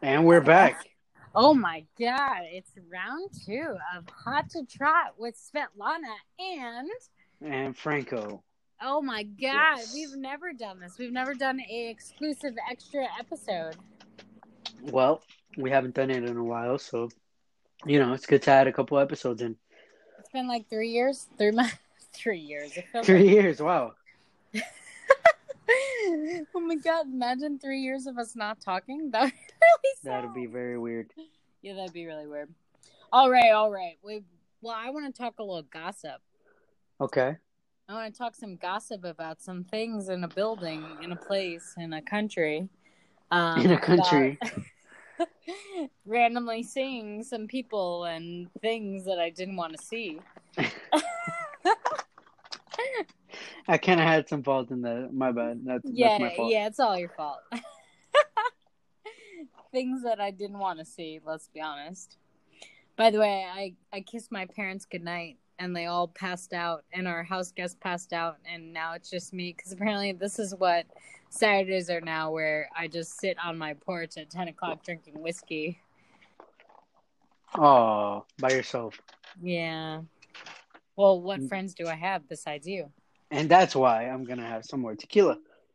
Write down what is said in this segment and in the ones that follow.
And we're back. Oh my God, it's round 2 of Hot to Trot with Svetlana And Franco. oh my God, Yes. we've never done this. We've never done a exclusive extra episode. Well, we haven't done it in a while, so, it's good to add a couple episodes in. It's been like 3 years, 3 months, 3 years. It feels 3 years, wow. Oh my God, imagine 3 years of us not talking. That would be really sad. That'd be very weird. Yeah, that'd be really weird. All right. Well, I want to talk a little gossip. Okay. I want to talk some gossip about some things in a building, in a place, in a country. In a country. Randomly seeing some people and things that I didn't want to see. I kind of had some fault in that. My bad. That's my fault. Yeah, it's all your fault. Things that I didn't want to see, let's be honest. By the way, I kissed my parents goodnight, and they all passed out, and our house guest passed out, and now it's just me, because apparently this is what Saturdays are now, where I just sit on my porch at 10 o'clock drinking whiskey. Oh, by yourself. Yeah. Well, what friends do I have besides you? And that's why I'm going to have some more tequila.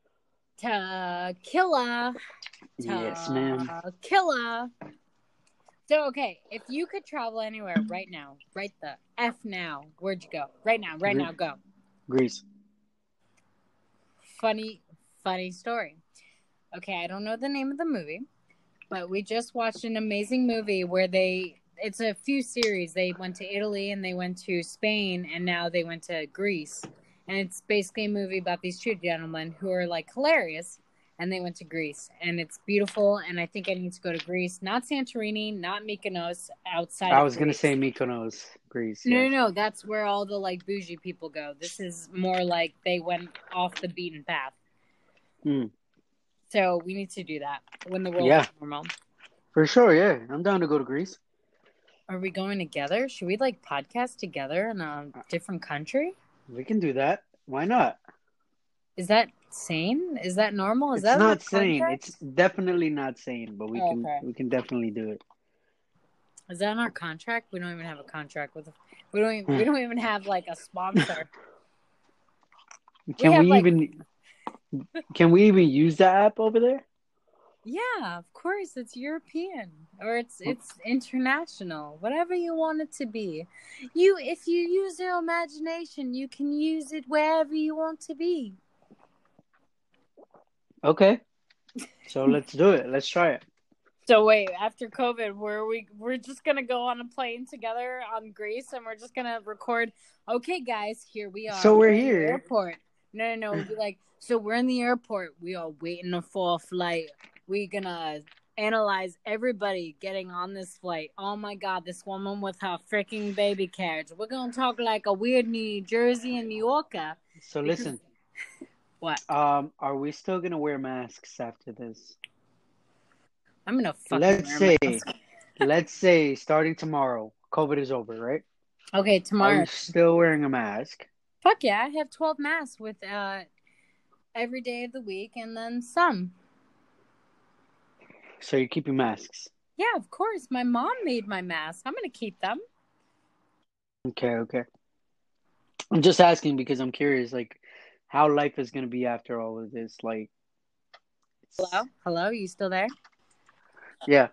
Tequila. Yes, ma'am. Tequila. So, okay, if you could travel anywhere right now, right the F now, where'd you go? Right now, go. Greece. Funny story. Okay, I don't know the name of the movie, but we just watched an amazing movie where it's a few series. They went to Italy and they went to Spain and now they went to Greece. And it's basically a movie about these two gentlemen who are like hilarious. And they went to Greece, and it's beautiful. And I think I need to go to Greece, not Santorini, not Mykonos, outside. I was going to say Mykonos, Greece. Yes. No, that's where all the like bougie people go. This is more like they went off the beaten path. So we need to do that when the world is normal. For sure, yeah. I'm down to go to Greece. Are we going together? Should we like podcast together in a different country? We can do that. Why not? Is that sane? Is that normal? It's not sane. It's definitely not sane, but we can definitely do it. Is that in our contract? We don't even have a contract with. We don't even have like a sponsor. Can we even use the app over there? Yeah, of course. It's European or it's international. Whatever you want it to be. If you use your imagination, you can use it wherever you want to be. Okay. So let's do it. Let's try it. So wait, after COVID, we're just gonna go on a plane together on Greece, and we're just gonna record. Okay, guys, here we are. So we're here. In the airport. No. We'll be like, so we're in the airport. We are waiting for a flight. We're gonna analyze everybody getting on this flight. Oh my God, this woman with her freaking baby carriage. We're gonna talk like a weird New Jersey and New Yorker. So listen. What? Are we still gonna wear masks after this? I'm gonna fucking let's say starting tomorrow, COVID is over, right? Okay, tomorrow. Are you still wearing a mask? Fuck yeah, I have 12 masks with every day of the week and then some. So you're keeping masks? Yeah, of course. My mom made my mask. I'm gonna keep them. Okay. I'm just asking because I'm curious, like, how life is gonna be after all of this. Like, hello, you still there? Yeah.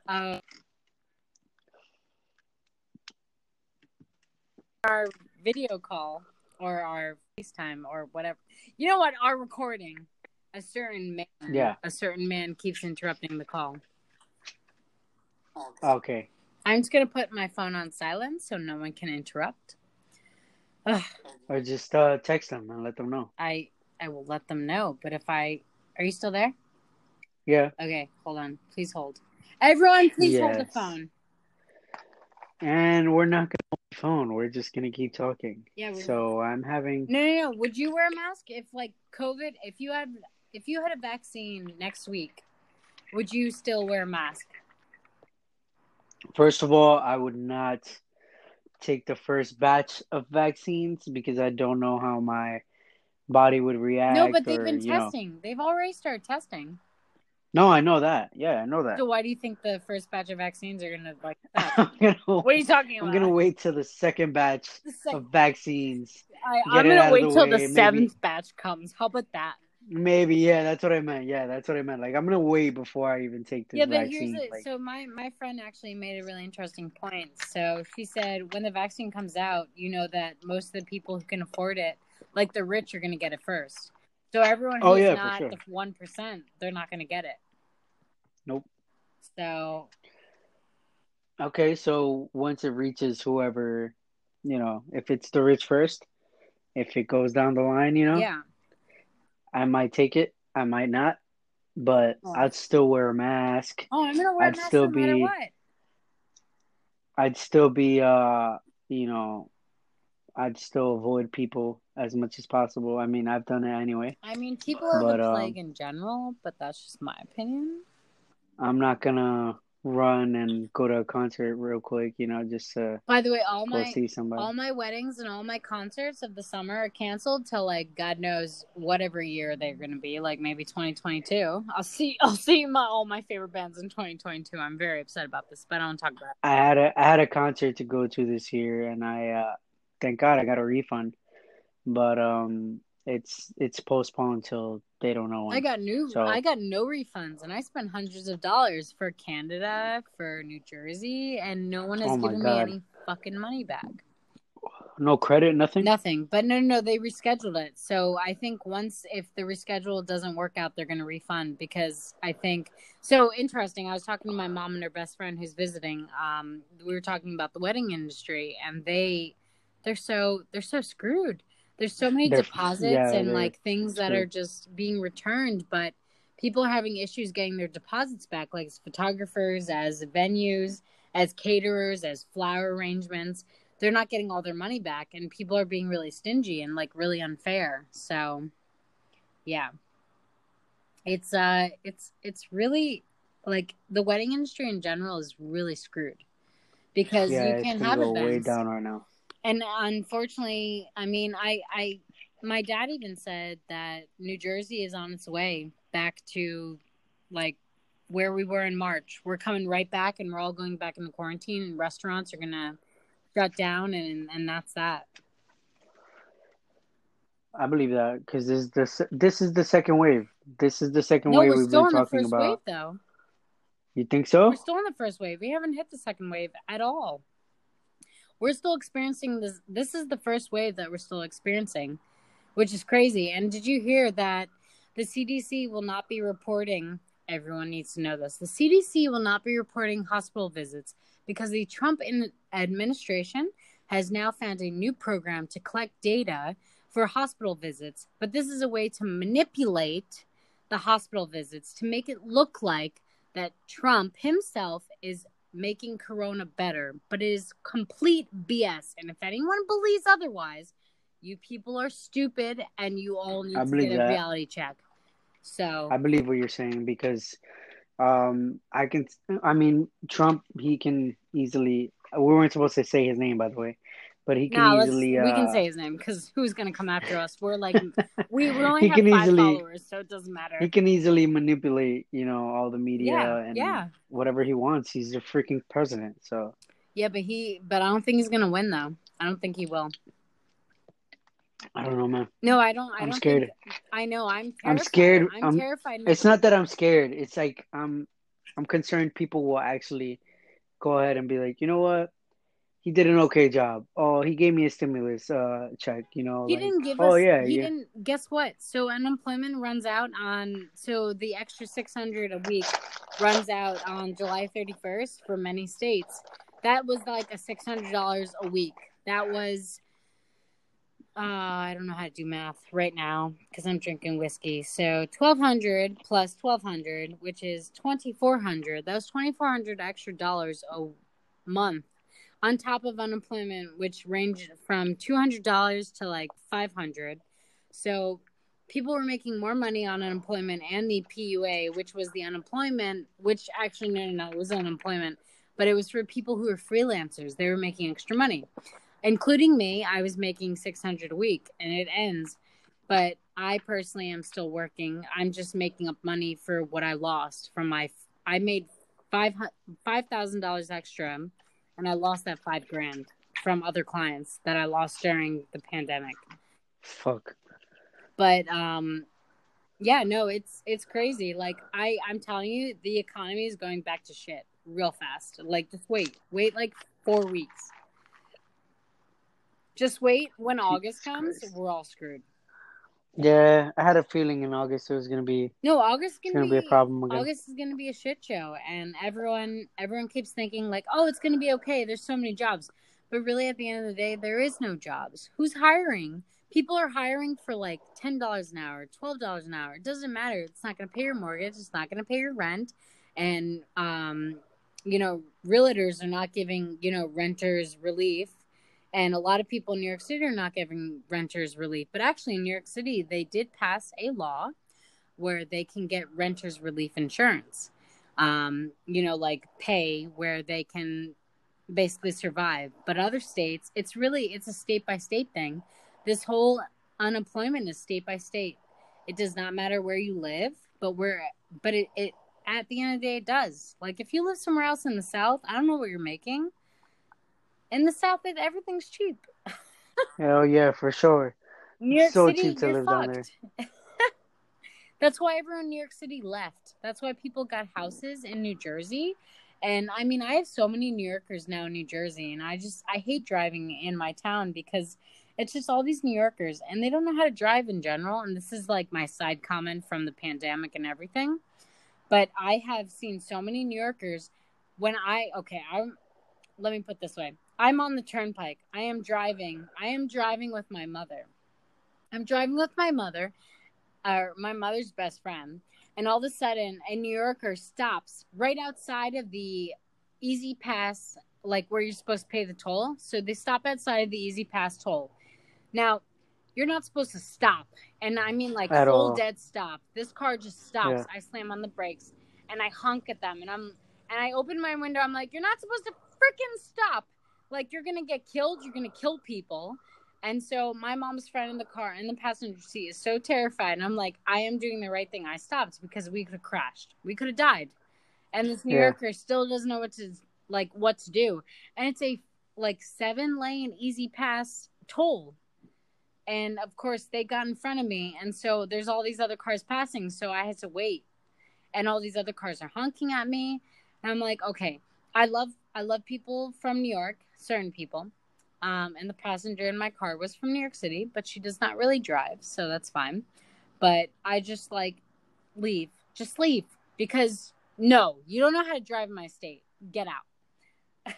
Our video call or our FaceTime or whatever. You know what? Our recording. A certain man keeps interrupting the call. Okay. I'm just gonna put my phone on silent so no one can interrupt. Or just text them and let them know. I will let them know. But are you still there? Yeah. Okay, hold on. Please hold. Everyone, please hold the phone. And we're not going to hold the phone. We're just going to keep talking. Yeah. So I'm having... No. Would you wear a mask if, like, COVID... If you had a vaccine next week, would you still wear a mask? First of all, I would not take the first batch of vaccines because I don't know how my body would react. No, but they've been testing. They've already started testing. No, I know that. Yeah, I know that. So why do you think the first batch of vaccines are gonna like that? I'm gonna What are you talking I'm gonna about? wait till the second batch The sec- of vaccines, get I'm it gonna out of wait the till the way. seventh batch comes. How about that? Maybe, yeah, that's what I meant. Yeah, that's what I meant. Like, I'm gonna wait before I even take Yeah, this but here's vaccine. it. Like, So my friend actually made a really interesting point. So she said when the vaccine comes out, you know that most of the people who can afford it, like the rich, are going to get it first. So everyone oh who's yeah, for not sure. the 1%, they're not going to get it. Nope. So Okay, so once it reaches whoever, if it's the rich first, if it goes down the line, yeah. I might take it, I might not, but Oh, I'd still wear a mask. oh, I'm gonna wear a I'd mask still no matter be, what. I'd still be, you know, I'd still avoid people as much as possible. I mean, I've done it anyway, I mean, people are the but plague in general, but that's just my opinion. I'm not gonna run and go to a concert real quick, just to By the way, go see somebody. all my weddings and all my concerts of the summer are canceled till like God knows whatever year they're going to be, like maybe 2022. I'll see my all my favorite bands in 2022. I'm very upset about this, but I don't talk about it. I had a concert to go to this year, and I thank God I got a refund, but it's postponed till they don't know when. I So, got no refunds and I spent hundreds of dollars for Canada, for New Jersey, and no one has oh my given me God, any fucking money back. no credit, nothing. Nothing. But no, they rescheduled it. So I think once if the reschedule doesn't work out, they're gonna refund because I think so interesting. I was talking to my mom and her best friend who's visiting. We were talking about the wedding industry and they're so screwed. There's so many They're deposits yeah, and they're like things that are screwed. just being returned, but people are having issues getting their deposits back, like as photographers, as venues, as caterers, as flower arrangements they're not getting all their money back and people are being really stingy and like really unfair. So, yeah. It's really like the wedding industry in general is really screwed because you Yeah, it's can't gonna have go way events. down right now. And unfortunately, I mean, I my dad even said that New Jersey is on its way back to like where we were in March. We're coming right back and we're all going back into quarantine and restaurants are going to shut down and that's that. I believe that because this is the second wave. This is the second No, wave we're we've still been in the talking first wave about. though. You think We're so? still in the first wave. We haven't hit the second wave at all. We're still experiencing this. This is the first wave that we're still experiencing, which is crazy. And did you hear that the CDC will not be reporting? Everyone needs to know this. The CDC will not be reporting hospital visits because the Trump administration has now found a new program to collect data for hospital visits. But this is a way to manipulate the hospital visits to make it look like that Trump himself is making corona better, but it is complete BS. And if anyone believes otherwise, you people are stupid and you all I need to believe get a that. reality check. So, I believe what you're saying because I can. I mean, Trump. He can easily. We weren't supposed to say his name, by the way, but he can now easily. we can say his name because who's going to come after us? We're like, we only He have can five easily. followers, so it doesn't He matter. can easily manipulate, all the Yeah, media and yeah. whatever he wants. He's the freaking president. So Yeah, but I don't think he's going to win though. I don't think he will. I don't know, man. No, I I'm don't think, scared. I know. I'm I'm terrified. scared. I'm terrified. It's not that I'm scared. It's like I'm concerned people will actually go ahead and be like, you know what? He did an okay job. Oh, he gave me a stimulus check, He like, didn't give oh us. yeah, He yeah. didn't. Guess what? So unemployment runs out on. So the extra 600 a week runs out on July 31st for many states. That was like a $600 a week. That was. I don't know how to do math right now because I'm drinking whiskey. So 1,200 plus 1,200, which is 2,400. That was 2,400 extra dollars a month on top of unemployment, which ranged from $200 to like 500. So people were making more money on unemployment and the PUA, which was the unemployment, which actually, no, it was unemployment, but it was for people who were freelancers. They were making extra money, including me. I was making 600 a week and it ends. But I personally am still working. I'm just making up money for what I lost from I made $5,000 extra, and I lost that $5,000 from other clients that I lost during the pandemic. Fuck. But yeah, no, it's crazy. Like I'm telling you, the economy is going back to shit real fast. Like just wait like 4 weeks. Just wait. When August Jesus comes, Christ. we're all screwed. Yeah, I had a feeling in August it was gonna be No, August it's gonna gonna be a be problem again. August is gonna be a shit show, and everyone keeps thinking like, oh, it's gonna be okay. There's so many jobs, but really, at the end of the day, there is no jobs. Who's hiring? People are hiring for like $10 an hour, $12 an hour. It doesn't matter. It's not gonna pay your mortgage. It's not gonna pay your rent, and realtors are not giving renters relief. And a lot of people in New York City are not giving renters relief. But actually, in New York City, they did pass a law where they can get renters relief insurance. Like pay where they can basically survive. But other states, it's a state by state thing. This whole unemployment is state by state. It does not matter where you live, but it at the end of the day it does. Like if you live somewhere else in the South, I don't know what you're making. In the South, everything's cheap. Hell yeah, for sure. New It's York so City, cheap to you're live down there. fucked. That's why everyone in New York City left. That's why people got houses in New Jersey. And I mean, I have so many New Yorkers now in New Jersey, and I hate driving in my town because it's just all these New Yorkers and they don't know how to drive in general. And this is like my side comment from the pandemic and everything. But I have seen so many New Yorkers let me put it this way. I'm on the turnpike. I am driving with my mother. I'm driving with my mother, my mother's best friend, and all of a sudden a New Yorker stops right outside of the Easy Pass, like where you're supposed to pay the toll. So they stop outside of the Easy Pass toll. Now, you're not supposed to stop. And I mean like At full all. dead stop. This car just stops. Yeah. I slam on the brakes and I honk at them and I open my window. I'm like, you're not supposed to freaking stop. Like you're going to get killed. You're going to kill people. And so my mom's friend in the car in the passenger seat is so terrified. And I'm like, I am doing the right thing. I stopped because we could have crashed. We could have died. And this New Yeah. Yorker still doesn't know what to do. And it's a like 7-lane Easy Pass toll. And of course they got in front of me. And so there's all these other cars passing. So I had to wait. And all these other cars are honking at me. And I'm like, okay, I love people from New York, certain people. And the passenger in my car was from New York City, but she does not really drive, so that's fine. But I just like leave. Just leave. Because no, you don't know how to drive in my state. Get out.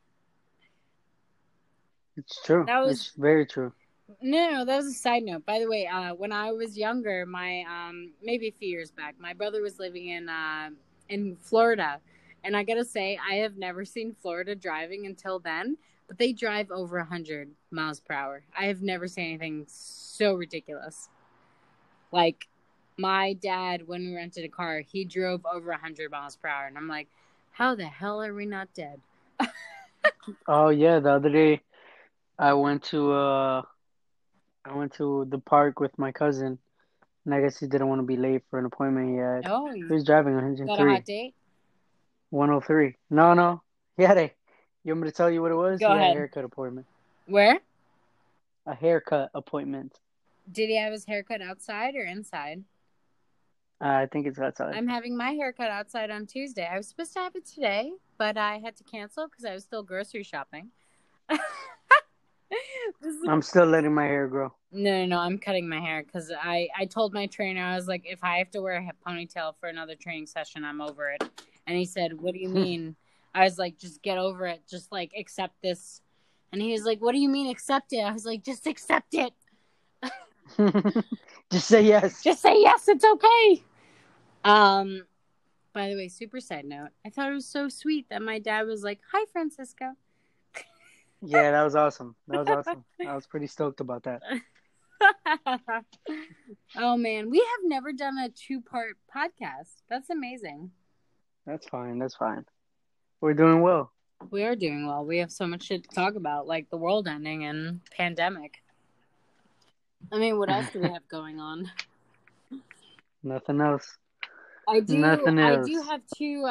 It's true. That was It's very true. no, that was a side note. By the way, when I was younger, my maybe a few years back, my brother was living in Florida, and I gotta say, I have never seen Florida driving until then. But they drive over 100 miles per hour. I have never seen anything so ridiculous. Like my dad, when we rented a car, he drove over 100 miles per hour, and I'm like, how the hell are we not dead? Oh yeah, the other day I went to uh I went to the park with my cousin, and I guess he didn't want to be late for an appointment he had. Oh, He you was driving got a hot 103, date? 103. No, no. He had a. You want me to tell you what it was? Go He had a ahead. haircut appointment. Where? A haircut appointment. Did he have his haircut outside or inside? I think it's outside. I'm having my haircut outside on Tuesday. I was supposed to have it today, but I had to cancel because I was still grocery shopping. I'm still letting my hair grow. No, I'm cutting my hair because I told my trainer, I was like, if I have to wear a ponytail for another training session, I'm over it. And he said, what do you mean? I was like, just get over it. Just like accept this. And he was like, what do you mean accept it? I was like, just accept it. Just say yes. Just say yes, it's okay. By the way, super side note, I thought it was so sweet that my dad was like, hi, Francisco. Yeah, that was awesome. That was awesome. I was pretty stoked about that. Oh man, we have never done a 2-part podcast. That's amazing. That's fine. That's fine. We're doing well. We are doing well. We have so much shit to talk about, like the world ending and pandemic. I mean, what else do we have going on? Nothing else. I do Nothing else. have two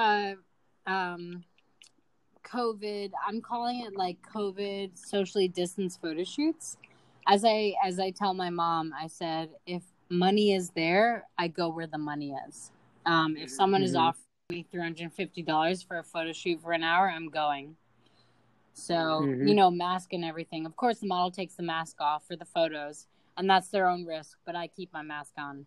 COVID, I'm calling it like COVID socially distanced photo shoots. As I tell my mom, I said, if money is there, I go where the money is. If someone is offering me $350 for a photo shoot for an hour, I'm going. So, mask and everything. Of course, the model takes the mask off for the photos, and that's their own risk, but I keep my mask on.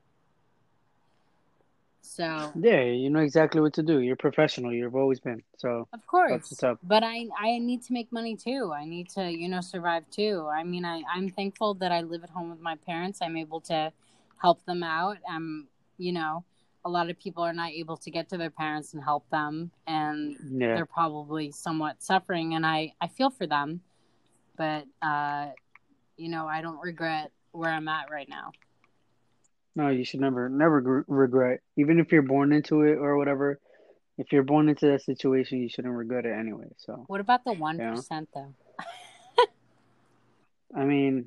So Yeah, you know exactly what to do. You're professional. You've always been. So of that's course, what's up. but I need to make money too. I need to survive too. I mean, I'm thankful that I live at home with my parents. I'm able to help them out. A lot of people are not able to get to their parents and help them, and Yeah. they're probably somewhat suffering, and I feel for them. But I don't regret where I'm at right now. No, you should never regret. Even if you're born into it or whatever, if you're born into that situation, you shouldn't regret it anyway. So, What about the you know, 1% though? I mean,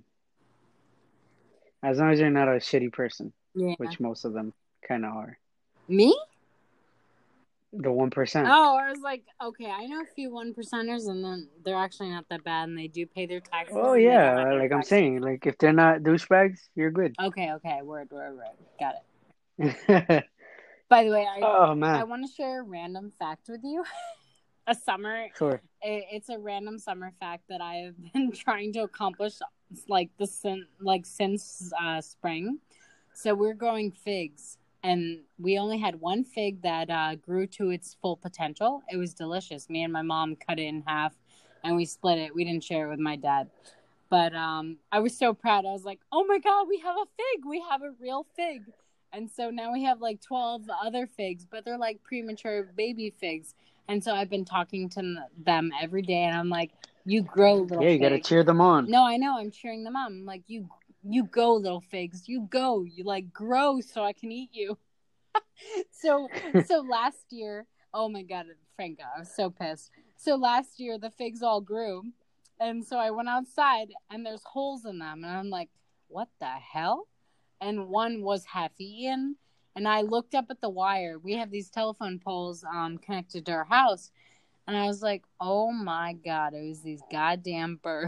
as long as you're not a shitty person, Yeah. which most of them kind of are. Me? The 1%. Oh, I was like, okay, I know a few 1%ers, and then they're actually not that bad, and they do pay their taxes, Oh and they don't have yeah, no like I'm taxes. saying, like if they're not douchebags, you're good. Okay, word, got it. By the way, Oh I man, want to share a random fact with you. sure. It's a random summer fact that I have been trying to accomplish, since spring. So we're growing figs, and we only had one fig that grew to its full potential. It was delicious. Me and my mom cut it in half, and we split it. We didn't share it with my dad, but I was so proud. I was like, "Oh my god, we have a fig! We have a real fig!" And so now we have like 12 other figs, but they're like premature baby figs. And so I've been talking to them every day, and I'm like, "You grow, little Yeah, you gotta fig." cheer them on. No, I know. I'm cheering them on. I'm like, "You go, little figs. You go. You like grow, so I can eat you." So last year, oh my god, Franco, I was so pissed. So last year the figs all grew, and so I went outside, and there's holes in them, and I'm like, "What the hell?" And one was half eaten. And I looked up at the wire. We have these telephone poles connected to our house. And I was like, oh my God, it was these goddamn birds.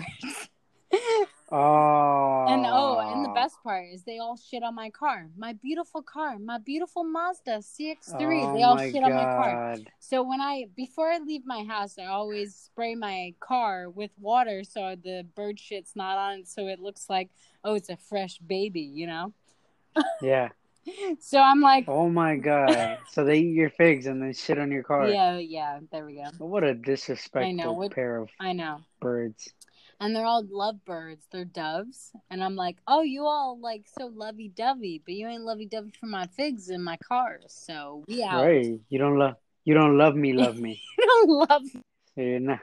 And the Oh, best part is they all shit on my car. My beautiful car, my beautiful Mazda CX-3. oh They all my shit on my car. God. So before I leave my house, I always spray my car with water so the bird shit's not on it, so it looks like, oh, it's a fresh baby, Yeah. So I'm like, Oh my God. So they eat your figs and then shit on your car. yeah, there we go. What a I know disrespectful pair of I know. birds. And they're all lovebirds. They're doves. And I'm like, oh, you all like so lovey-dovey, but you ain't lovey-dovey for my figs in my car. So we out. Right. You don't love me, love me. You don't love me. So you're not,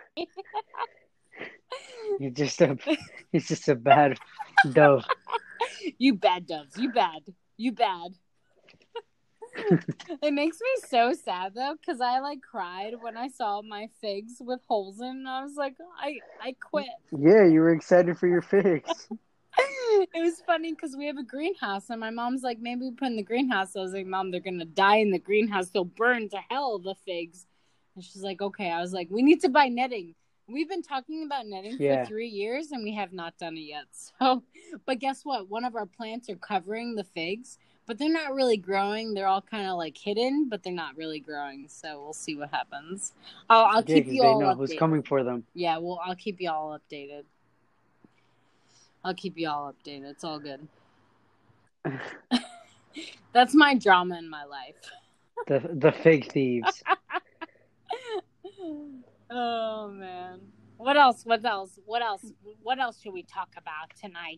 you're just a bad dove. You bad doves. You bad. You bad. It makes me so sad though, because I like cried when I saw my figs with holes in, and I was like, I quit. Yeah, you were excited for your figs. It was funny because we have a greenhouse, and my mom's like, maybe we put in the greenhouse. I was like, Mom, they're gonna die in the greenhouse. They'll burn to hell, the figs. And she's like, okay. I was like, we need to buy netting. We've been talking about netting for 3 years, and we have not done it yet. So, but guess what? One of our plants are covering the figs, but they're not really growing. They're all kind of like hidden, but they're not really growing. So we'll see what happens. I'll keep you all they know updated. who's coming for them. Yeah, well, I'll keep you all updated. It's all good. That's my drama in my life. The fig thieves. Oh man. What else should we talk about tonight?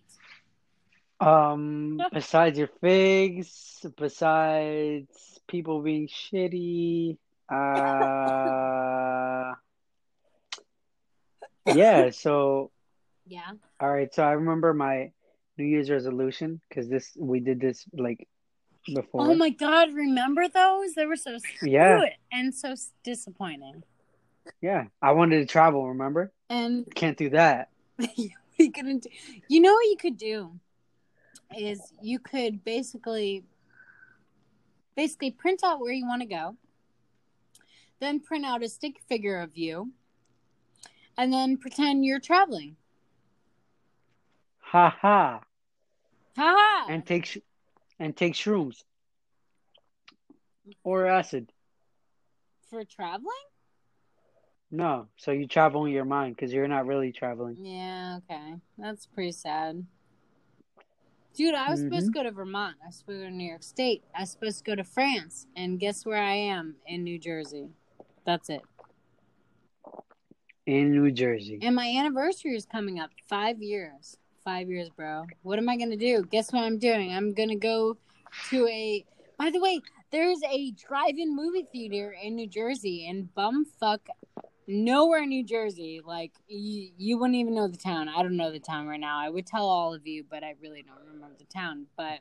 Besides your figs, besides people being shitty, yeah, so Yeah. all right, so I remember my New Year's resolution because we did this like before. Oh my God, remember those? They were so stupid and so disappointing. Yeah, I wanted to travel, remember? And can't do that. we couldn't. You know what you could do? is you could basically print out where you want to go, then print out a stick figure of you, and then pretend you're traveling. Ha ha. Ha! And take shrooms or acid. For traveling? No, so you travel in your mind because you're not really traveling. Yeah, okay. That's pretty sad. Dude, I was supposed to go to Vermont. I was supposed to go to New York State. I was supposed to go to France. And guess where I am? In New Jersey. That's it. In New Jersey. And my anniversary is coming up. 5 years. 5 years, bro. What am I going to do? Guess what I'm doing? I'm going to go to a... By the way, there's a drive-in movie theater in New Jersey in bumfuck nowhere in New Jersey. Like, you wouldn't even know the town. I don't know the town right now. I would tell all of you, but I really don't remember the town. But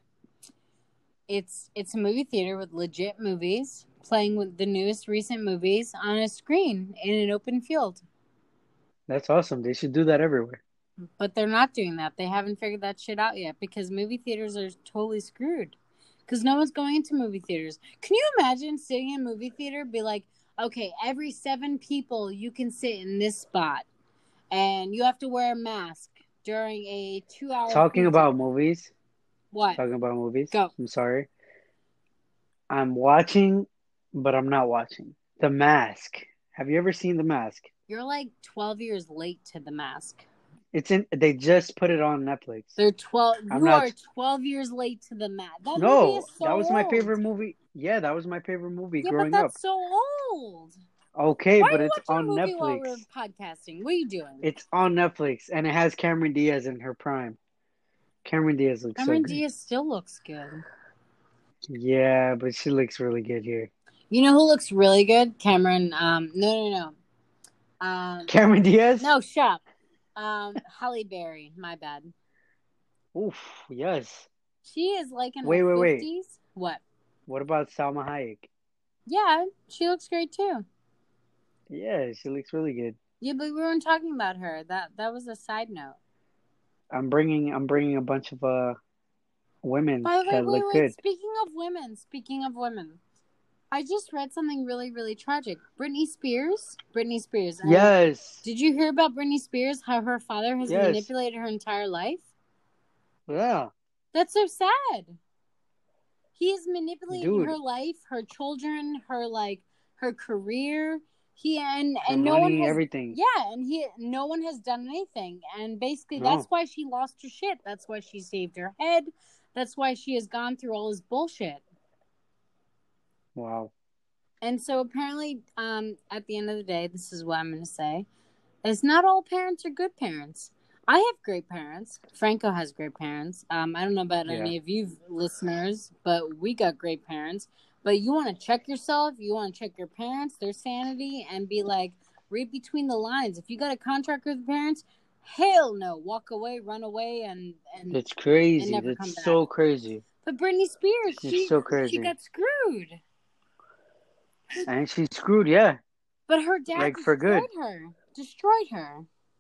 it's a movie theater with legit movies, playing with the newest recent movies on a screen in an open field. That's awesome. They should do that everywhere. But they're not doing that. They haven't figured that shit out yet because movie theaters are totally screwed. Because no one's going into movie theaters. Can you imagine sitting in a movie theater, be like, okay, every 7 people you can sit in this spot, and you have to wear a mask during a 2-hour. Talking about movies. What? Talking about movies. Go. I'm sorry. I'm watching, but I'm not watching. The Mask. Have you ever seen The Mask? You're like 12 years late to The Mask. They just put it on Netflix. They're 12. You are 12 years late to The Mask. That movie is so that was old. my favorite movie. Yeah, that was my favorite movie growing but up. that's so old. Okay, Why but are you it's on watching a movie Netflix. while we're podcasting? What are you doing? It's on Netflix, and it has Cameron Diaz in her prime. Cameron Diaz looks so good. Cameron Diaz still looks good. Yeah, but she looks really good here. You know who looks really good? Cameron. No. Cameron Diaz? No, shut up. Halle Berry. My bad. Oof, yes. She is like in her 50s. Wait. What? What about Salma Hayek? Yeah, she looks great too. Yeah, she looks really good. Yeah, but we weren't talking about her. That was a side note. I'm bringing a bunch of women that look good. Speaking of women, I just read something really, really tragic. Britney Spears. Yes. Did you hear about Britney Spears? How her father has manipulated her entire life? Yeah. That's so sad. He is manipulating her life, her children, her career. And no one has everything. Yeah, and no one has done anything. And basically that's why she lost her shit. That's why she saved her head. That's why she has gone through all this bullshit. Wow. And so apparently, at the end of the day, this is what I'm going to say, is not all parents are good parents. I have great parents. Franco has great parents. I don't know about any of you listeners, but we got great parents. But you want to check yourself, you want to check your parents, their sanity, and be like, read between the lines. If you got a contract with parents, hell no. Walk away, run away, and it's crazy. And never come back. So crazy. But Britney Spears, she's so crazy. She got screwed. And she's screwed, yeah. But her dad destroyed her.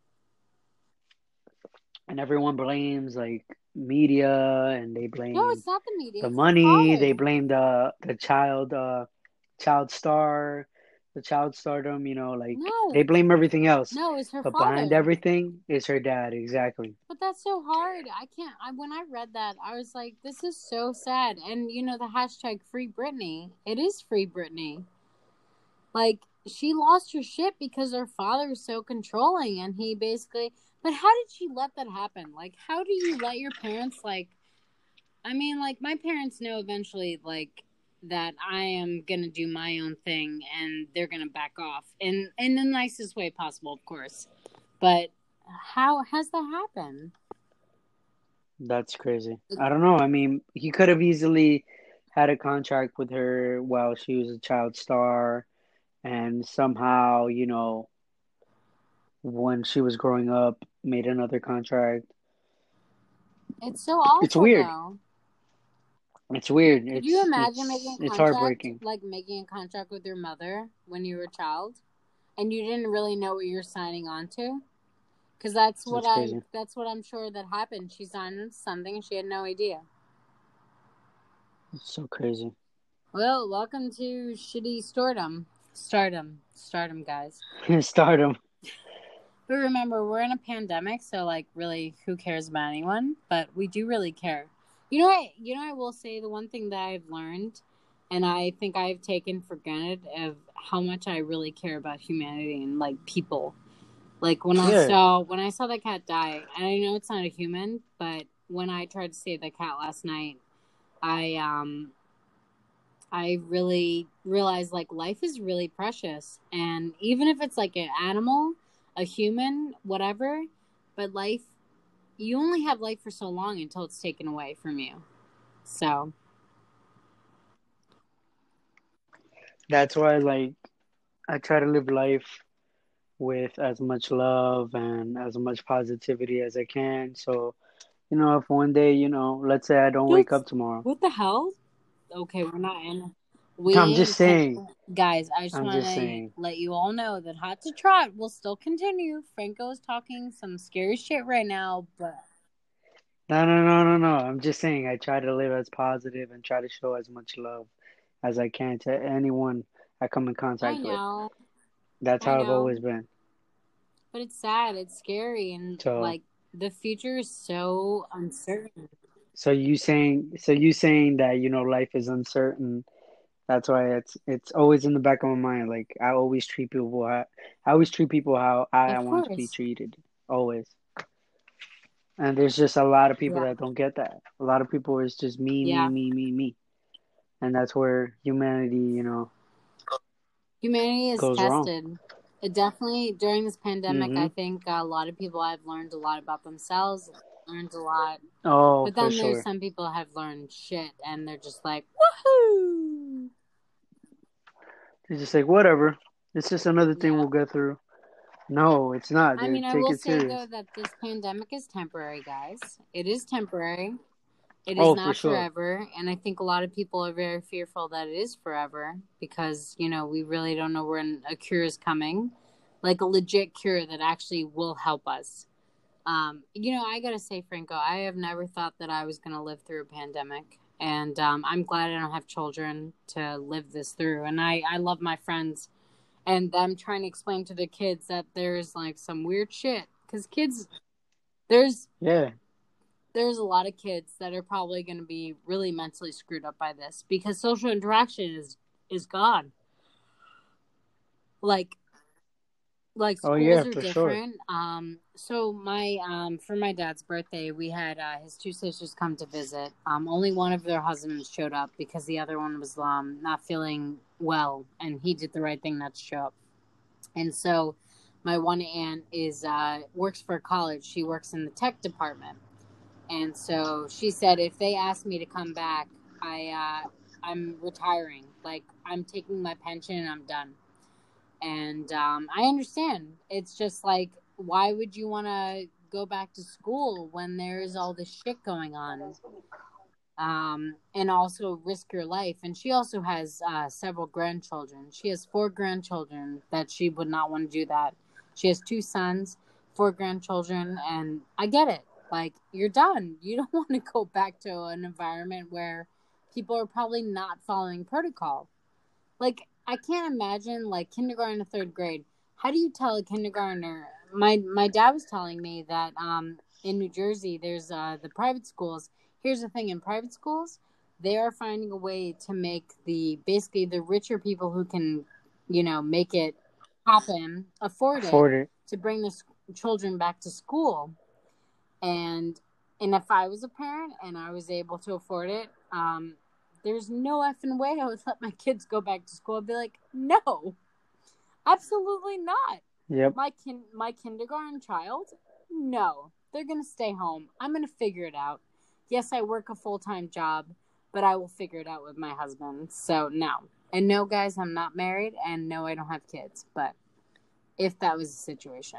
And everyone blames media, and they blame. No, it's not the media. The money. They blame the child star, the child stardom. They blame everything else. No, it's her but father. Behind everything is her dad. Exactly. But that's so hard. When I read that, I was like, this is so sad. And the hashtag Free Britney. It is Free Britney. She lost her shit because her father was so controlling, and he basically. But how did she let that happen? How do you let your parents, my parents know eventually, that I am going to do my own thing, and they're going to back off. In the nicest way possible, of course. But how has that happened? That's crazy. I don't know. I mean, he could have easily had a contract with her while she was a child star, and somehow, when she was growing up, made another contract. It's so awful. It's weird. Though. It's weird. Could you imagine making a contract? It's heartbreaking. Making a contract with your mother when you were a child, and you didn't really know what you were signing on to? because That's crazy. that's what I'm sure that happened. She signed into something and she had no idea. It's so crazy. Well, welcome to shitty stardom, guys. Stardom. But remember, we're in a pandemic, so like, really, who cares about anyone? But we do really care. I will say the one thing that I've learned, and I think I've taken for granted of how much I really care about humanity and like people. Like Yeah. when I saw the cat die, and I know it's not a human, but when I tried to save the cat last night, I I really realized like life is really precious. And even if it's like an animal, a human, whatever, but life, you only have life for so long until it's taken away from you. So, That's why, like, I try to live life with as much love and as much positivity as I can. So, if one day, let's say I don't dude, wake up tomorrow. what the hell? Okay, we're not in. I'm We just ain't saying. guys. I just I'm want just to saying. let you all know that Hot to Trot will still continue. Franco is talking some scary shit right now, but No, no, no, no, no. I'm just saying I try to live as positive and try to show as much love as I can to anyone I come in I contact with. know, That's I how I've always know. been. But it's sad, it's scary, and So, like the future is so uncertain. so you saying that life is uncertain. That's why it's always in the back of my mind. Like I always treat people how I Of want to be course. treated. Always. And there's just a lot of people Yeah. that don't get that. A lot of people is just me, me, Yeah. me, me, me. And that's where humanity, Humanity is goes wrong. tested. It definitely, during this pandemic, Hmm. I think a lot of people have learned a lot about themselves, learned a lot. Oh, But for then there's sure. some people have learned shit and they're just like, woohoo! It's just like whatever. It's just another thing Yeah. we'll get through. No, it's not, I mean, dude. I Take will it say, though, serious. that this pandemic is temporary, guys. It is temporary. It is Oh, for not sure. forever, and I think a lot of people are very fearful that it is forever because we really don't know when a cure is coming, like a legit cure that actually will help us. I gotta say, Franco, I have never thought that I was gonna live through a pandemic, and I'm glad I don't have children to live this through. And I love my friends, and them trying to explain to the kids that there's like some weird shit because kids, there's Yeah. there's a lot of kids that are probably going to be really mentally screwed up by this because social interaction is gone. Like Oh, schools yeah, are for sure. different. So my for my dad's birthday, we had his two sisters come to visit. Only one of their husbands showed up because the other one was not feeling well, and he did the right thing not to show up. And so my one aunt is works for a college. She works in the tech department. And so she said, if they ask me to come back, I'm retiring. Like I'm taking my pension and I'm done. And I understand. It's just like, why would you want to go back to school when there's all this shit going on? And also risk your life. And she also has several grandchildren. She has four grandchildren that she would not want to do that. She has two sons, four grandchildren, and I get it. Like, you're done. You don't want to go back to an environment where people are probably not following protocol. Like, I can't imagine, like, kindergarten to third grade. How do you tell a kindergartner? My dad was telling me that in New Jersey, there's the private schools. Here's the thing: in private schools, they are finding a way to make basically the richer people who can, make it happen, afford it, Afford it. to bring the children back to school. And if I was a parent and I was able to afford it, there's no effing way I would let my kids go back to school. I'd be like, no, absolutely not. Yep. My kindergarten child, no, they're gonna stay home. I'm gonna figure it out. Yes, I work a full-time job, but I will figure it out with my husband. So no, and no, guys, I'm not married, and no, I don't have kids. But if that was the situation,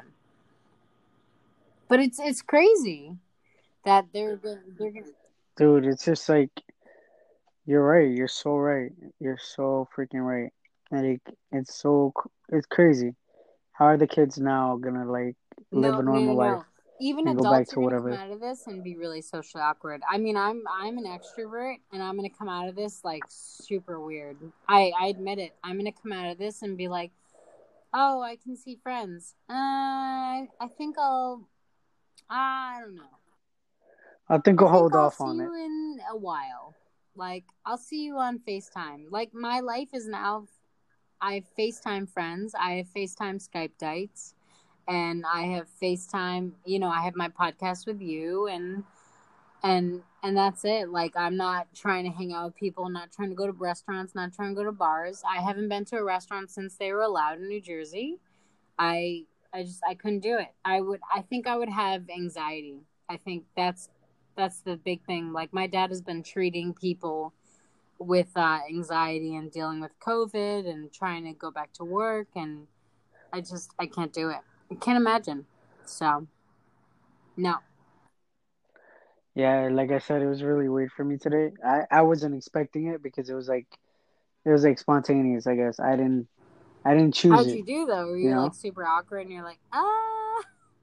but it's crazy that they're gonna. Dude, it's just like you're right. You're so right. You're so freaking right. Like it's crazy. How are the kids now gonna like live No, a no, no, normal life no. Even and go back adults are to gonna come whatever. out of this and be really socially awkward. I mean, I'm an extrovert, and I'm gonna come out of this like super weird. I admit it. I'm gonna come out of this and be like, oh, I can see friends. I think I don't know. I think I I'll think hold I'll off see on you it. in a while. Like, I'll see you on FaceTime. Like, my life is now, I have FaceTime friends, I have FaceTime Skype dates, and I have FaceTime, I have my podcast with you, and that's it. Like, I'm not trying to hang out with people, not trying to go to restaurants, not trying to go to bars. I haven't been to a restaurant since they were allowed in New Jersey. I I couldn't do it. I think I would have anxiety. I think that's the big thing. Like, my dad has been treating people with anxiety and dealing with COVID and trying to go back to work, and I can't do it. I can't imagine. So no. Yeah, like I said, it was really weird for me today. I wasn't expecting it because it was like spontaneous, I guess. I didn't choose How'd it, you do though? Were you you like know? super awkward and you're like, ah?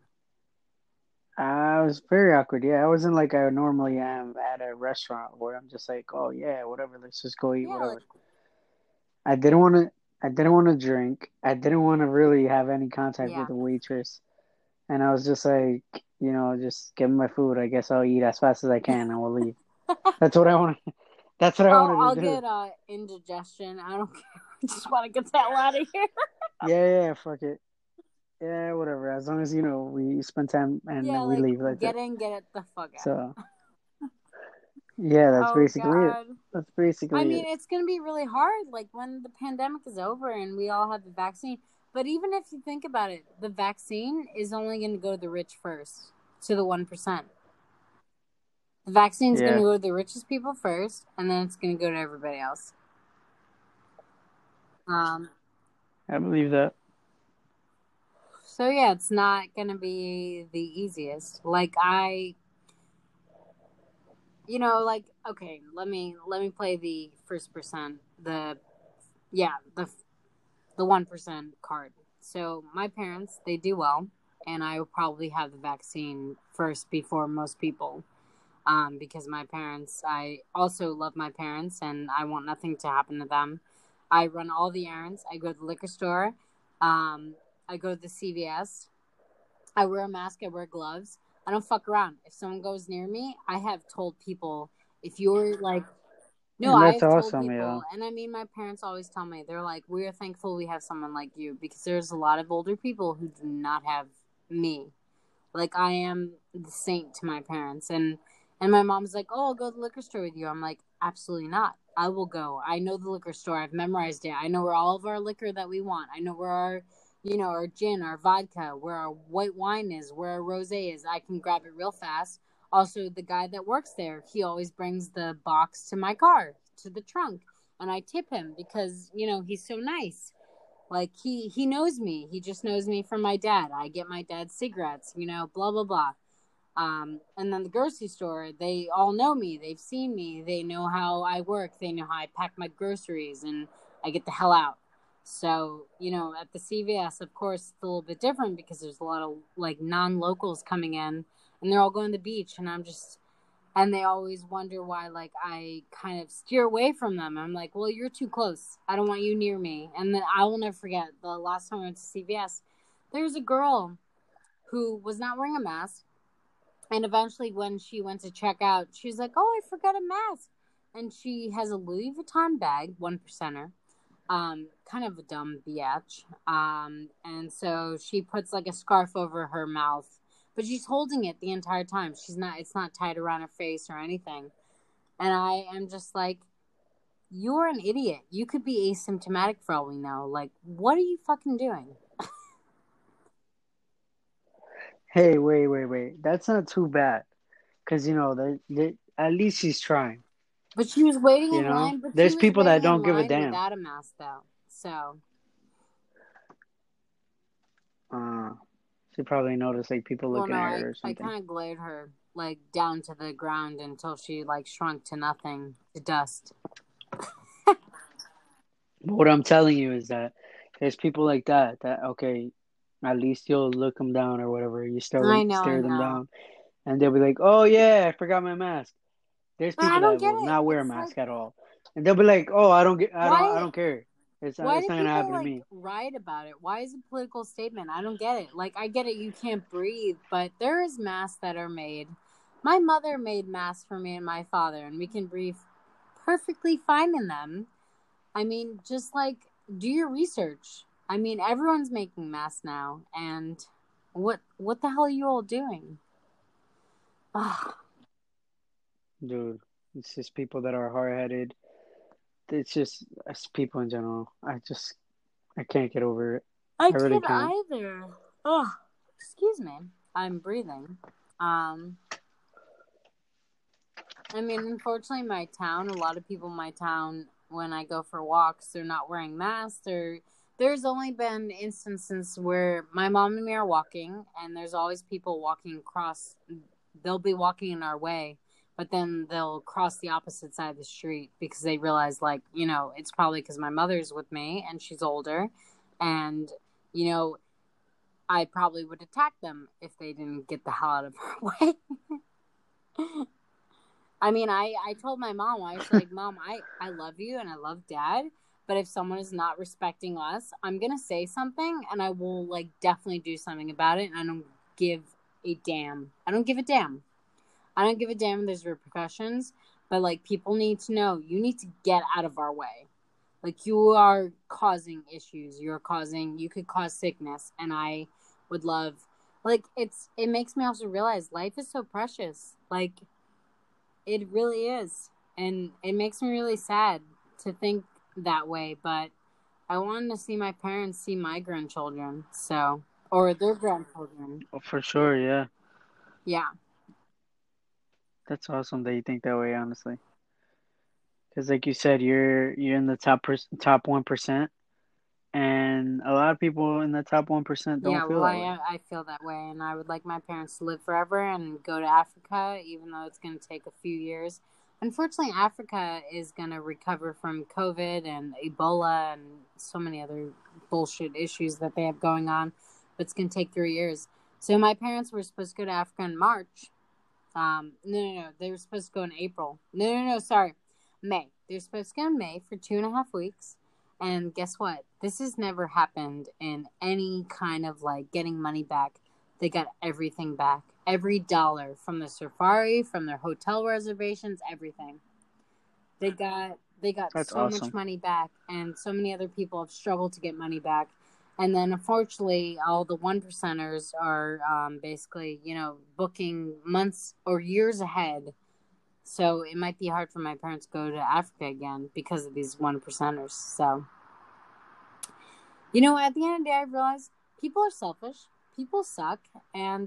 I was very awkward. Yeah, I wasn't like I normally am at a restaurant where I'm just like, oh yeah, whatever, let's just go eat, Yeah, like, whatever. I didn't want to. I didn't want to drink. I didn't want to really have any contact with yeah. the waitress, and I was just like, just give me my food. I guess I'll eat as fast as I can, and we'll leave. That's what I want. That's what I I'll wanted to do. get indigestion. I don't care. I just want to get the hell out of here. Yeah, yeah, fuck it. Yeah, whatever. As long as we spend time and Yeah, then we like, leave. That's it. get it the fuck out. So yeah, that's Oh basically it. God. That's I basically mean, it. it's going to be really hard, like, when the pandemic is over and we all have the vaccine. But even if you think about it, the vaccine is only going to go to the rich first, to the 1%. The vaccine is going to Yeah, go to the richest people first, and then it's going to go to everybody else. Um, I believe that. so yeah, it's not going to be the easiest. Like, like, okay, let me play the first percent, the 1% card. So my parents, they do well, and I will probably have the vaccine first before most people. Because my parents, I also love my parents, and I want nothing to happen to them. I run all the errands. I go to the liquor store. I go to the CVS. I wear a mask. I wear gloves. I don't fuck around. If someone goes near me, I have told people, if you're like, no, And that's I've told awesome, yeah. people, and I mean, my parents always tell me, they're like, we're thankful we have someone like you, because there's a lot of older people who do not have me. Like, I am the saint to my parents, and my mom's like, oh, I'll go to the liquor store with you. I'm like, absolutely not. I will go. I know the liquor store. I've memorized it. I know where all of our liquor that we want. I know where our gin, our vodka, where our white wine is, where our rosé is. I can grab it real fast. Also, the guy that works there, he always brings the box to my car, to the trunk, and I tip him because he's so nice. Like, he knows me. He just knows me from my dad. I get my dad's cigarettes. Blah blah blah. And then the grocery store, they all know me. They've seen me. They know how I work. They know how I pack my groceries, and I get the hell out. So, at the CVS, of course, it's a little bit different because there's a lot of, like, non-locals coming in, and they're all going to the beach, and they always wonder why, like, I kind of steer away from them. I'm like, well, you're too close. I don't want you near me. And then I will never forget the last time I went to CVS, there was a girl who was not wearing a mask. And eventually, when she went to check out, she was like, oh, I forgot a mask. And she has a Louis Vuitton bag, 1%er. Kind of a dumb biatch. And so she puts, like, a scarf over her mouth, but she's holding it the entire time. It's not tied around her face or anything. And I am just like, you're an idiot. You could be asymptomatic for all we know. Like, what are you fucking doing? Hey, wait. That's not too bad, because at least she's trying. But she was waiting in line, but she There's was people that waiting in don't give a line damn. without a mask, though. So, Uh, she probably noticed like people well, looking no, at I, her or I something. kind of glared her, like, down to the ground until she, like, shrunk to nothing, to dust. But what I'm telling you is that there's people like that okay, at least you'll look them down or whatever. You I know, I stare them know. down, and they'll be like, "Oh yeah, I forgot my mask." There's But I people don't that get will it. not wear a It's like, mask at all, and they'll be like, "Oh, I why don't care. why It's do not gonna people happen to like me." write about it? Why is it a political statement? I don't get it. Like, I get it, you can't breathe, but there is masks that are made. My mother made masks for me and my father, and we can breathe perfectly fine in them. I mean, just like, do your research. I mean, everyone's making masks now, and what the hell are you all doing? Ugh, Dude, it's just people that are hard headed. It's people in general. I can't get over it. I I really can't can't. either. Ugh, excuse me. I'm breathing. Um, I mean, unfortunately, my town, a lot of people in my town, when I go for walks, they're not wearing masks. There's only been instances where my mom and me are walking, and there's always people walking across. They'll be walking in our way, but then they'll cross the opposite side of the street because they realize, like, it's probably because my mother's with me and she's older, and you know, I probably would attack them if they didn't get the hell out of our way. I mean, I told my mom, I was like, Mom, I love you and I love Dad, but if someone is not respecting us, I'm going to say something and I will, like, definitely do something about it. And I don't give a damn. I don't give a damn. I don't give a damn if there's repercussions, but, like, people need to know you need to get out of our way. Like, you are causing issues. You could cause sickness. And I would love, like, it makes me also realize life is so precious. Like, it really is. And it makes me really sad to think that way. But I wanted to see my parents see my grandchildren. So, or their grandchildren. Oh, for sure, yeah. Yeah. That's awesome that you think that way, honestly. Because like you said, you're in the top 1%, and a lot of people in the top 1% don't Yeah, feel well, that way. I feel that way, and I would like my parents to live forever and go to Africa, even though it's going to take a few years. Unfortunately, Africa is going to recover from COVID and Ebola and so many other bullshit issues that they have going on, but it's going to take 3 years. So my parents were supposed to go to Africa in March. No, they were supposed to go in April. No, sorry, May. They're supposed to go in May for 2.5 weeks. And guess what? This has never happened in any kind of like getting money back. They got everything back. Every dollar from the safari, from their hotel reservations, everything. They got That's so much awesome. money back and so many other people have struggled to get money back. And then unfortunately all the one percenters are basically, booking months or years ahead. So it might be hard for my parents to go to Africa again because of these one percenters. So at the end of the day, I realized people are selfish, people suck, and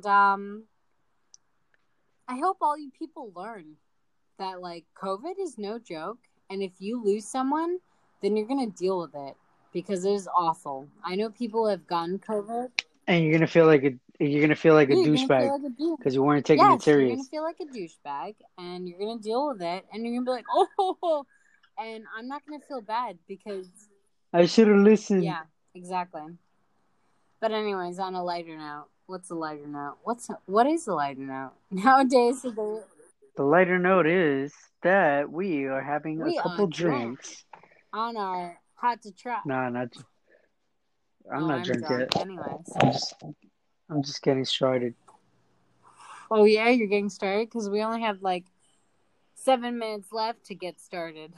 I hope all you people learn that like COVID is no joke, and if you lose someone, then you're gonna deal with it because it is awful. I know people have gotten COVID. And you're gonna feel like a Yeah, you're gonna feel douchebag like a douche. because you weren't taking it Yes, you're gonna serious. feel like a douchebag, and you're gonna deal with it, and you're gonna be like, oh, and I'm not gonna feel bad because I should have listened. yeah, exactly. But anyways, on a lighter note, what's a lighter note? What is a lighter note? Nowadays, The lighter note is that we are having a we are couple drunk drinks. on our hot to try. Nah, not. I'm Oh, not I'm drunk drunk. yet. Anyways. I'm just I'm just getting started. Oh yeah, you're getting started because we only have like 7 minutes left to get started.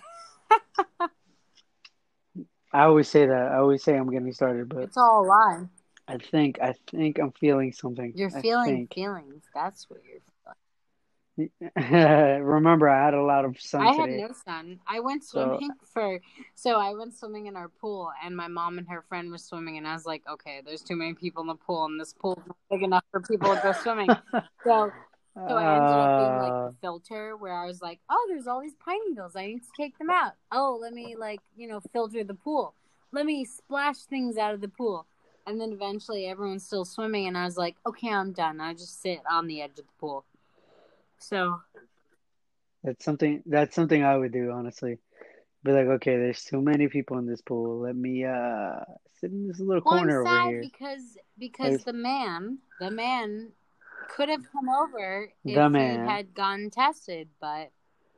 I always say that. I always say I'm getting started, but It's all a lie. I think I'm feeling something. You're I feeling think. feelings. That's what you're feeling. Remember, I had a lot of sun I had today, no sun. I went so swimming so I went swimming in our pool, and my mom and her friend were swimming, and I was like, okay, there's too many people in the pool, and this pool's not big enough for people to go swimming. So So I ended up being like the uh, filter where I was like, oh, there's all these pine needles. I need to take them out. Oh, let me like, filter the pool. Let me splash things out of the pool. And then eventually everyone's still swimming and I was like, okay, I'm done. I just sit on the edge of the pool. So that's something I would do, honestly. Be like, okay, there's too many people in this pool. Let me sit in this little Well, I'm corner over sad here. because the man could have come over if The he man. had gotten tested, but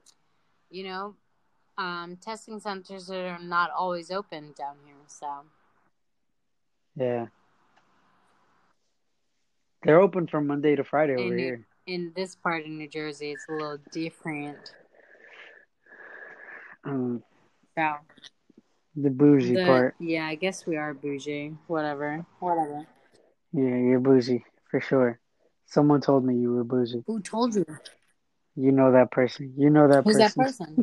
testing centers are not always open down here, so. Yeah. They're open from Monday to Friday over here. In this part of New Jersey, it's a little different. So. The bougie part. Yeah, I guess we are bougie. Whatever. Yeah, you're bougie for sure. Someone told me you were bougie. Who told you? You know that person. You know that Who's that person. person?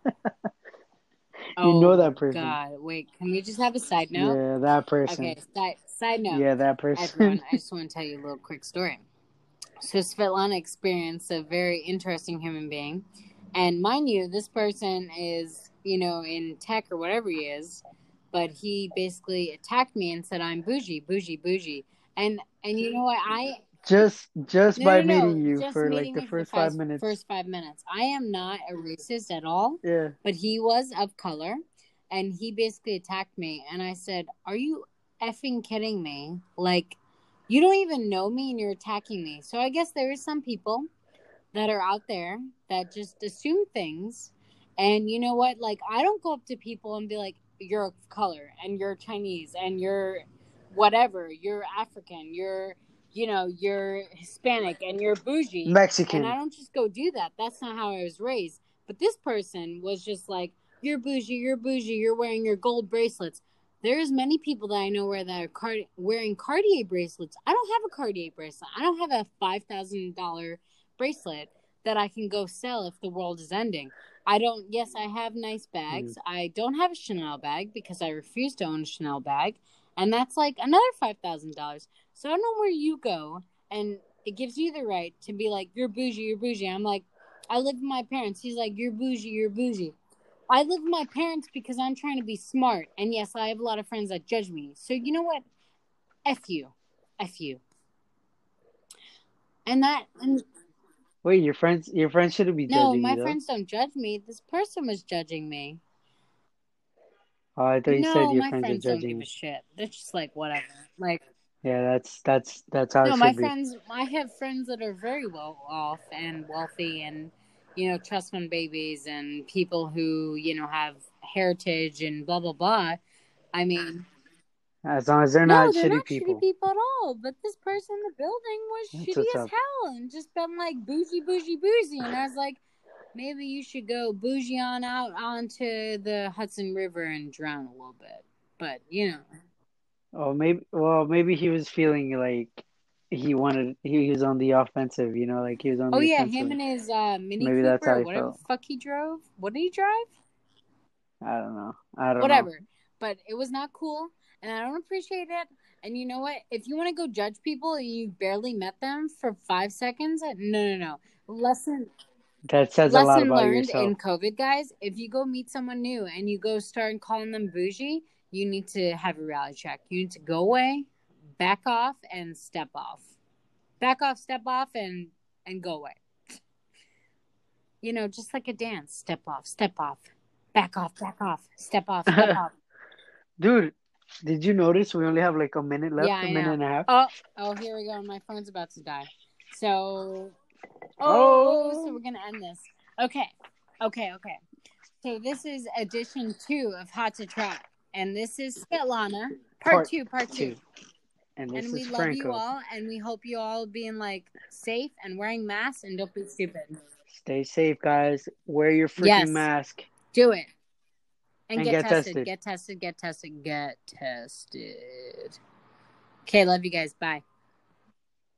You know Oh that person. God! Wait, can we just have a side note? Yeah, that person. Okay, side note. Yeah, that person. Everyone, I just want to tell you a little quick story. So Svetlana experienced a very interesting human being, and mind you, this person is in tech or whatever he is, but he basically attacked me and said I'm bougie, and you know what just by meeting you just for like meeting the me for the first 5 minutes. First 5 minutes. I am not a racist at all. Yeah. But he was of color, and he basically attacked me, and I said, "Are you effing kidding me? Like, you don't even know me, and you're attacking me." So I guess there is some people that are out there that just assume things, and you know what? Like, I don't go up to people and be like, "You're of color, and you're Chinese, and you're whatever, you're African, you're Hispanic and you're bougie." Mexican. And I don't just go do that. That's not how I was raised. But this person was just like, you're bougie, you're wearing your gold bracelets. There's many people that I know that are wearing Cartier bracelets. I don't have a Cartier bracelet. I don't have a $5,000 bracelet that I can go sell if the world is ending. Yes, I have nice bags. I don't have a Chanel bag because I refuse to own a Chanel bag. And that's like another $5,000. So I don't know where you go, and it gives you the right to be like, you're bougie. I'm like, I live with my parents. He's like, you're bougie. I live with my parents because I'm trying to be smart. And yes, I have a lot of friends that judge me. So you know what? F you. And wait, your friends shouldn't be judging you. No, my friends don't judge me. This person was judging me. Oh, I thought you said your my friends are don't judging give you. a shit. They're just like, whatever. Like, yeah, that's how it no, my should be. friends. I have friends that are very well off and wealthy, and trust fund babies, and people who have heritage and blah blah blah. I mean, As long as they're no, not they're shitty not people. shitty people at all. But this person in the building was That's shitty what's as up. hell, and just been like bougie, and I was like, maybe you should go bougie on out onto the Hudson River and drown a little bit. But Oh, maybe he was feeling like he was on the offensive, like he was on the offensive. him and his Mini maybe Cooper, that's how or he whatever felt. the fuck he drove. What did he drive? I don't know. Whatever. But it was not cool, and I don't appreciate it. And you know what? If you want to go judge people and you barely met them for 5 seconds, no. That says a lot about learned yourself. in COVID, guys. If you go meet someone new and you go start calling them bougie, you need to have a reality check. You need to go away, back off, and step off. Back off, step off, and go away. Just like a dance. Step off, back off, step off, step off. Dude, did you notice we only have like a minute left? Yeah, I know. Minute and a half. Oh, here we go. My phone's about to die. So, so we're gonna end this. Okay. So this is edition 2 of Hot to Trot, and this is Svetlana, part two. And we Franco. Love you all, and we hope you all being like safe and wearing masks, and don't be stupid. Stay safe, guys. Wear your freaking mask. Do it. And get tested. Get tested. Okay, love you guys. Bye.